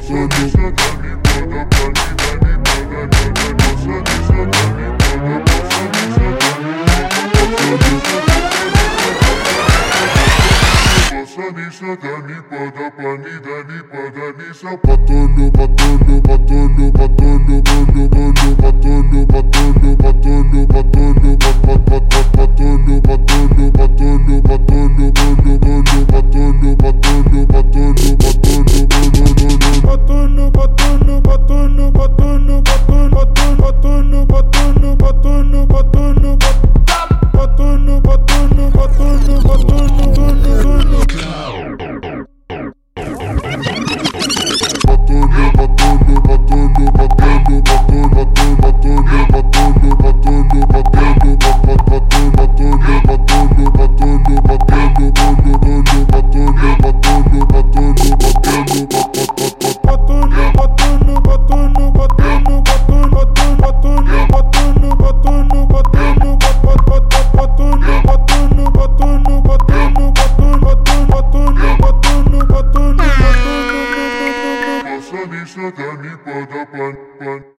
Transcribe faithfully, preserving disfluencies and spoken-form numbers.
Dani pada pani dani pada nisa patolo patolo patolo patolo bolo bolo patolo patolo patolo patolo pat pat pat patolo patolo patolo patolo bolo bolo patolo patolo patolo patolo bolo bolo patolo patolo patolo patolo patolo patolo patolo patolo patolo patolo patolo patolo patolo patolo Dani pada pan pan